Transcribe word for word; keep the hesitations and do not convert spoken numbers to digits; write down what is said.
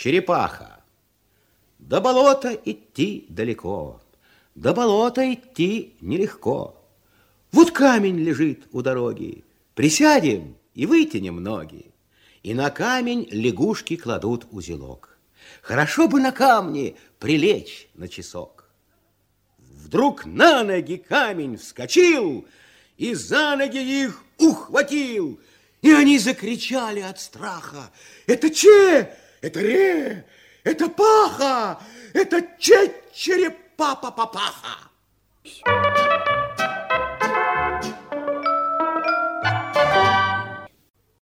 Черепаха. До болота идти далеко, до болота идти нелегко. Вот камень лежит у дороги, присядем и вытянем ноги. И на камень лягушки кладут узелок. Хорошо бы на камне прилечь на часок. Вдруг на ноги камень вскочил и за ноги их ухватил. И они закричали от страха: это че? Это ре? Это паха? Это че черепа-папаха?